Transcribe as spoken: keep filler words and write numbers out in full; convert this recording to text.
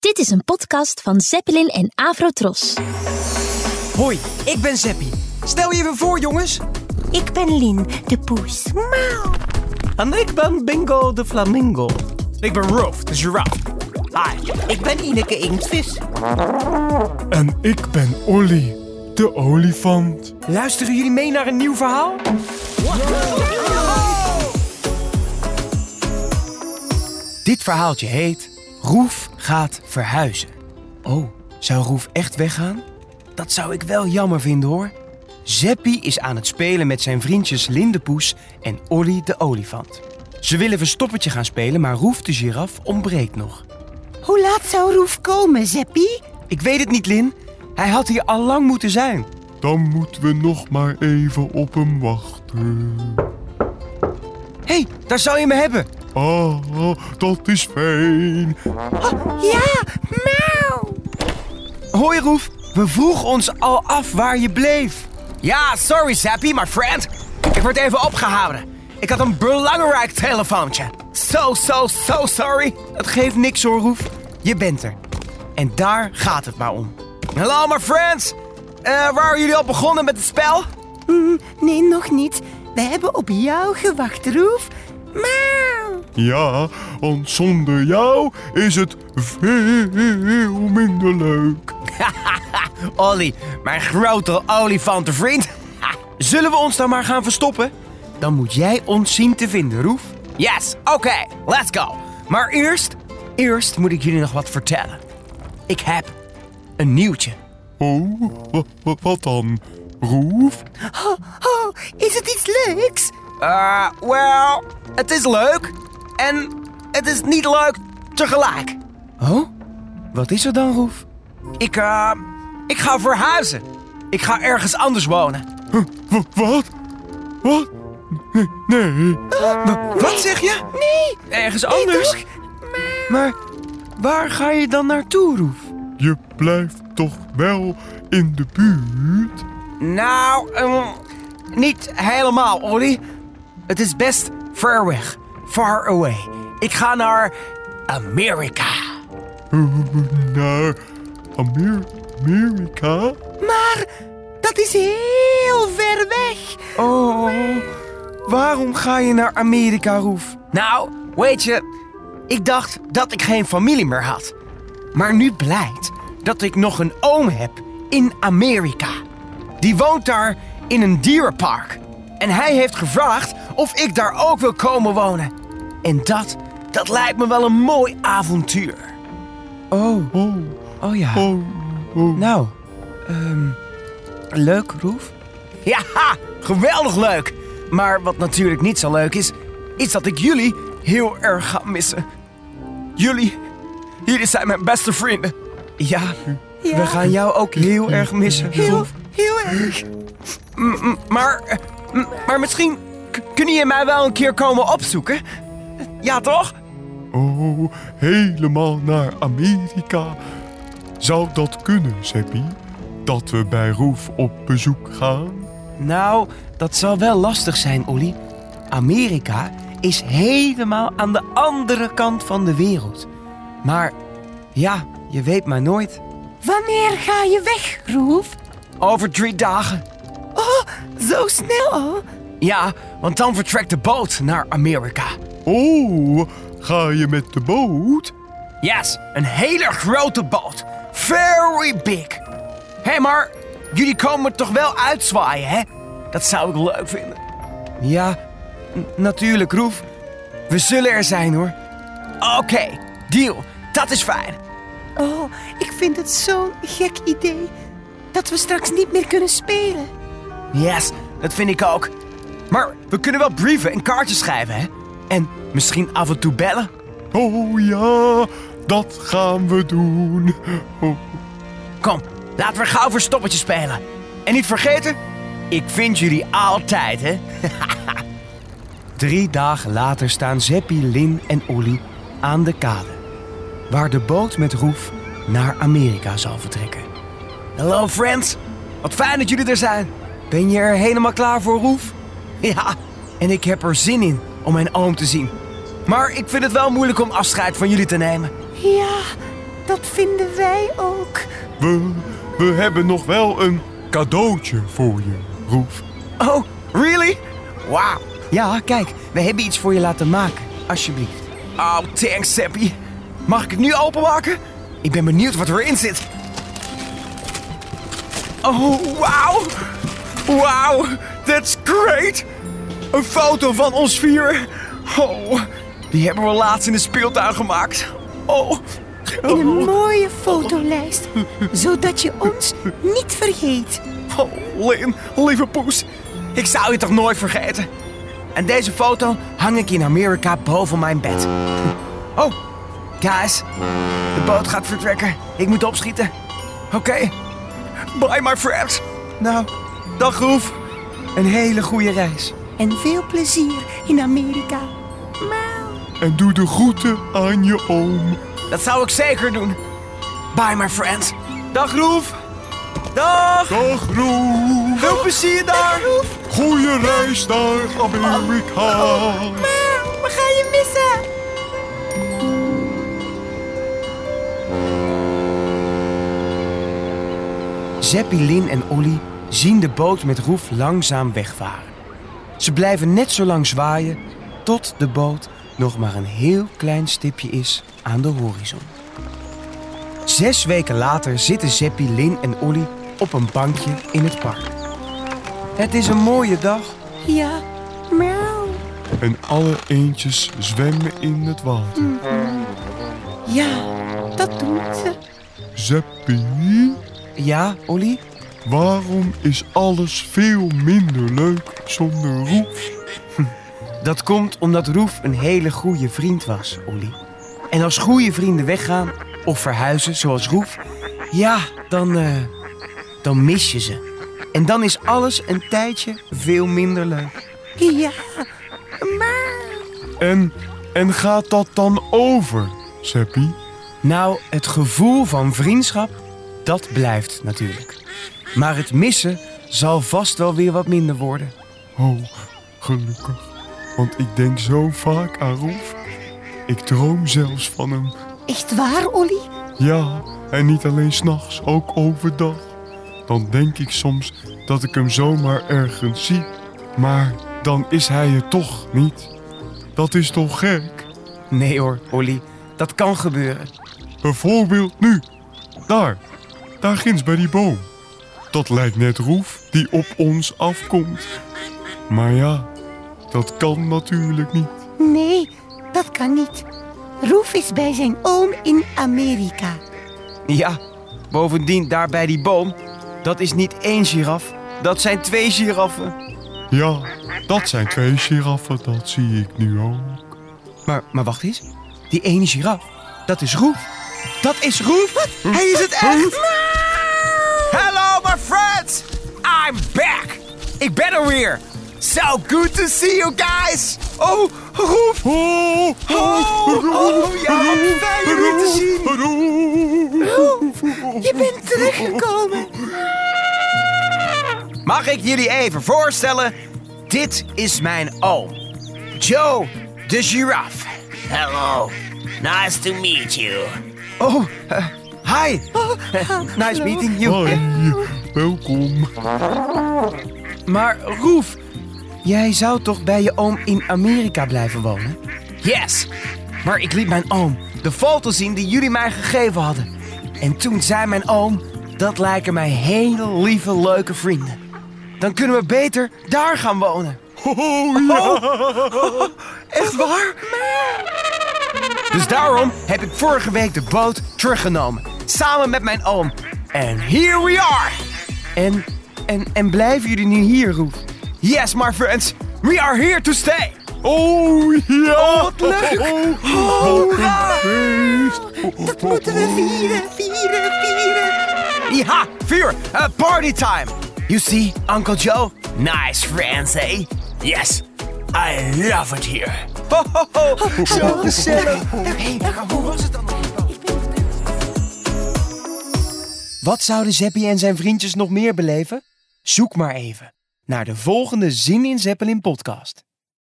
Dit is een podcast van Zeppelin en Avrotros. Hoi, ik ben Zeppie. Stel je even voor, jongens. Ik ben Lin, de poes. Mauw. En ik ben Bingo de flamingo. Ik ben Roof, de giraffe. Hi, ik ben Ineke Inktvis. En ik ben Olly, de olifant. Luisteren jullie mee naar een nieuw verhaal? Dit verhaaltje heet Roef gaat verhuizen. Oh, zou Roef echt weggaan? Dat zou ik wel jammer vinden, hoor. Zeppie is aan het spelen met zijn vriendjes Lindepoes en Olly de olifant. Ze willen verstoppertje gaan spelen, maar Roef de giraf ontbreekt nog. Hoe laat zou Roef komen, Zeppie? Ik weet het niet, Lin. Hij had hier al lang moeten zijn. Dan moeten we nog maar even op hem wachten. Hé, hey, daar zou je me hebben. Ah, dat is fijn. Oh, ja, mauw. Hoi, Roef. We vroegen ons al af waar je bleef. Ja, sorry, Zeppie, my friend. Ik word even opgehouden. Ik had een belangrijk telefoontje. So, so, so sorry. Het geeft niks hoor, Roef. Je bent er. En daar gaat het maar om. Hallo, my friends. Uh, waar waren jullie al begonnen met het spel? Mm, nee, nog niet. We hebben op jou gewacht, Roef. Mauw. Ja, want zonder jou is het veel minder leuk. Olly, mijn grote olifantenvriend. Zullen we ons dan maar gaan verstoppen? Dan moet jij ons zien te vinden, Roef. Yes, oké, okay, let's go. Maar eerst, eerst moet ik jullie nog wat vertellen. Ik heb een nieuwtje. Oh, wat, wat dan, Roef? Oh, oh, is het iets leuks? Uh, well, het is leuk en het is niet leuk tegelijk. Oh? Wat is er dan, Roef? Ik, uh, ik ga verhuizen. Ik ga ergens anders wonen. Huh, w- wat? Wat? Nee. nee. W- wat zeg je? Nee. Ergens anders? Nee, maar waar ga je dan naartoe, Roef? Je blijft toch wel in de buurt? Nou, um, niet helemaal, Olly. Het is best ver weg. Far away. Ik ga naar Amerika. Uh, naar Amer- Amerika? Maar dat is heel ver weg. Oh, waarom ga je naar Amerika, Roef? Nou, weet je, ik dacht dat ik geen familie meer had. Maar nu blijkt dat ik nog een oom heb in Amerika. Die woont daar in een dierenpark. En hij heeft gevraagd of ik daar ook wil komen wonen. En dat, dat lijkt me wel een mooi avontuur. Oh, Oh, oh ja. oh, oh. Nou, um, leuk, Roef? Ja, geweldig leuk. Maar wat natuurlijk niet zo leuk is, is dat ik jullie heel erg ga missen. Jullie, jullie zijn mijn beste vrienden. Ja, Ja. we gaan jou ook heel erg missen, Heel, Roef. heel erg. M- m- maar, eh, m- maar misschien k- kun je mij wel een keer komen opzoeken? Ja, toch? Oh, helemaal naar Amerika. Zou dat kunnen, Zeppie? Dat we bij Roef op bezoek gaan? Nou, dat zal wel lastig zijn, Olly. Amerika is helemaal aan de andere kant van de wereld. Maar ja, je weet maar nooit. Wanneer ga je weg, Roef? Over drie dagen. Oh, zo snel. Ja, want dan vertrekt de boot naar Amerika. Oh, ga je met de boot? Yes, een hele grote boot. Very big. Hé, hey, maar jullie komen toch wel uitzwaaien, hè? Dat zou ik leuk vinden. Ja, n- natuurlijk, Roef. We zullen er zijn, hoor. Oké, okay, deal. Dat is fijn. Oh, ik vind het zo'n gek idee. Dat we straks niet meer kunnen spelen. Yes, dat vind ik ook. Maar we kunnen wel brieven en kaartjes schrijven, hè? En misschien af en toe bellen. Oh ja, dat gaan we doen. Oh. Kom, laten we gauw verstoppertje spelen. En niet vergeten, ik vind jullie altijd, hè? Drie dagen later staan Zeppie, Lin en Olly aan de kade, waar de boot met Roef naar Amerika zal vertrekken. Hallo friends, wat fijn dat jullie er zijn. Ben je er helemaal klaar voor, Roef? Ja, en ik heb er zin in om mijn oom te zien. Maar ik vind het wel moeilijk om afscheid van jullie te nemen. Ja, dat vinden wij ook. We, we hebben nog wel een cadeautje voor je, Roef. Oh, really? Wauw. Ja, kijk, we hebben iets voor je laten maken. Alsjeblieft. Oh, thanks, Seppi. Mag ik het nu openmaken? Ik ben benieuwd wat erin zit. Oh, wauw. Wauw, that's great. Een foto van ons vier. Oh, die hebben we laatst in de speeltuin gemaakt. Oh. En een mooie fotolijst, zodat je ons niet vergeet. Oh, Lin, lieve poes. Ik zou je toch nooit vergeten. En deze foto hang ik in Amerika boven mijn bed. Oh, guys. De boot gaat vertrekken. Ik moet opschieten. Oké. Okay. Bye, my friends. Nou, dag Roef. Een hele goede reis. En veel plezier in Amerika. Miauw. En doe de groeten aan je oom. Dat zou ik zeker doen. Bye, my friends. Dag Roef. Dag. Dag Roef. Veel plezier daar. Goeie reis naar Amerika. Miauw, we gaan je missen. Zeppie, Lin en Olly zien de boot met Roef langzaam wegvaren. Ze blijven net zo lang zwaaien tot de boot nog maar een heel klein stipje is aan de horizon. Zes weken later zitten Zeppie, Lin en Olly op een bankje in het park. Het is een mooie dag. Ja, miauw. En alle eendjes zwemmen in het water. Ja, dat doen ze. Zeppie, Ja, Olly? waarom is alles veel minder leuk zonder Roef? Dat komt omdat Roef een hele goede vriend was, Olly. En als goede vrienden weggaan of verhuizen zoals Roef, ja, dan, uh, dan mis je ze. En dan is alles een tijdje veel minder leuk. Ja, maar... En, en gaat dat dan over, Zeppie? Nou, het gevoel van vriendschap, dat blijft natuurlijk. Maar het missen zal vast wel weer wat minder worden. Oh, gelukkig. Want ik denk zo vaak aan Roef. Ik droom zelfs van hem. Echt waar, Olly? Ja, en niet alleen 's nachts, ook overdag. Dan denk ik soms dat ik hem zomaar ergens zie. Maar dan is hij er toch niet. Dat is toch gek? Nee hoor, Olly, dat kan gebeuren. Bijvoorbeeld nu. Daar, daar ginds bij die boom. Dat lijkt net Roef die op ons afkomt. Maar ja, dat kan natuurlijk niet. Nee, dat kan niet. Roef is bij zijn oom in Amerika. Ja, bovendien daar bij die boom, dat is niet één giraf, dat zijn twee giraffen. Ja, dat zijn twee giraffen, dat zie ik nu ook. Maar, maar wacht eens, die ene giraf, dat is Roef. Dat is Roef? Hij is het echt! Hello my friends! I'm back! Ik ben er weer! So good to see you guys! Oh, Roef! Oh, Oh, oh ja, fijn je weer te zien! Roef, je bent teruggekomen. Mag ik jullie even voorstellen? Dit is mijn oom, Joe de giraf. Hello. Nice to meet you. Oh, uh, hi. Nice meeting you. Hoi, welkom. Maar Roef, jij zou toch bij je oom in Amerika blijven wonen? Yes, maar ik liet mijn oom de foto zien die jullie mij gegeven hadden. En toen zei mijn oom, dat lijken mij hele lieve, leuke vrienden. Dan kunnen we beter daar gaan wonen. Oh, ja. Oh, echt waar? Dus daarom heb ik vorige week de boot teruggenomen. Samen met mijn oom. En here we are. En, en, en blijven jullie nu hier, Roef? Yes, my friends. We are here to stay. Oh, ja. Oh, wat leuk. Oh, Hoera. een feest. Dat moeten we vieren, vieren, vieren. Ja, vier. Uh, party time. You see, Uncle Joe? Nice friends, eh? Yes, I love it here. Ho, ho, ho. Zo gezellig. Hey, hoe was het dan? Wat zouden Zeppie en zijn vriendjes nog meer beleven? Zoek maar even naar de volgende Zin in Zeppelin podcast.